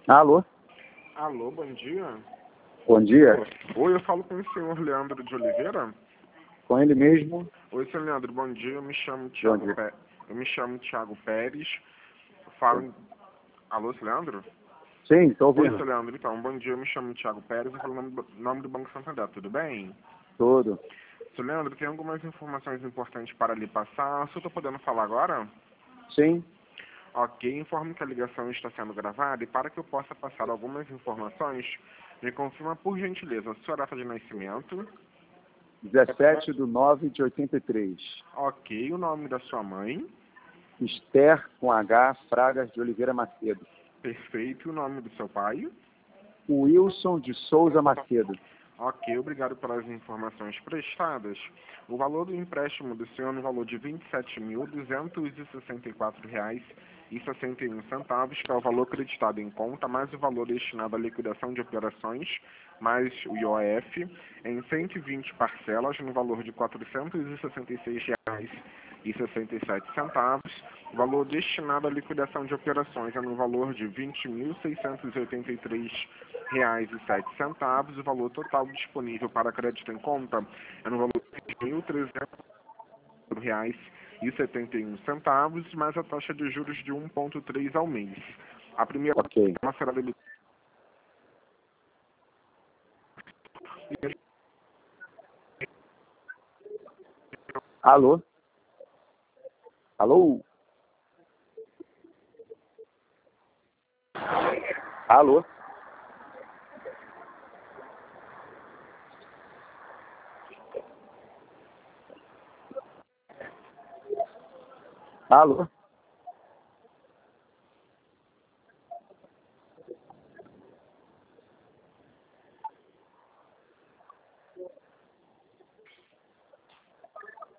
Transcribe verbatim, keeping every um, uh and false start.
Alô? Alô, bom dia. Bom dia. Oi, eu falo com o senhor Leandro de Oliveira. Com ele mesmo? Oi, senhor Leandro, bom dia. Eu me chamo Bom Thiago, dia. Pé... eu me chamo Thiago Pérez. Eu falo... Alô, senhor Leandro? Sim, estou Oi, ouvindo. senhor Leandro. Então, bom dia. Eu me chamo Thiago Pérez. Eu falo o nome do, nome do Banco Santander. Tudo bem? Tudo. Senhor Leandro, tem algumas informações importantes para lhe passar. Se eu estou podendo falar agora? Sim. Ok, informo que a ligação está sendo gravada e para que eu possa passar algumas informações, me confirma por gentileza a sua data de nascimento. dezessete de nove de oitenta e três. Ok, o nome da sua mãe. Esther com H, Fragas de Oliveira Macedo. Perfeito, o nome do seu pai. Wilson de Souza Macedo. Ok, obrigado pelas informações prestadas. O valor do empréstimo do senhor é no valor de vinte e sete mil duzentos e sessenta e quatro reais e sessenta e um centavos, que é o valor acreditado em conta, mais o valor destinado à liquidação de operações, mais o I O F, em cento e vinte parcelas, no valor de quatrocentos e sessenta e seis reais e sessenta e sete centavos. O valor destinado à liquidação de operações é no valor de vinte mil seiscentos e oitenta e três reais e sete centavos. O valor total disponível para crédito em conta é no valor de mil trezentos reais e setenta e um centavos, mais a taxa de juros de um vírgula três ao mês. A primeira Ok. será debitado. Alô? Alô? Alô? Alô?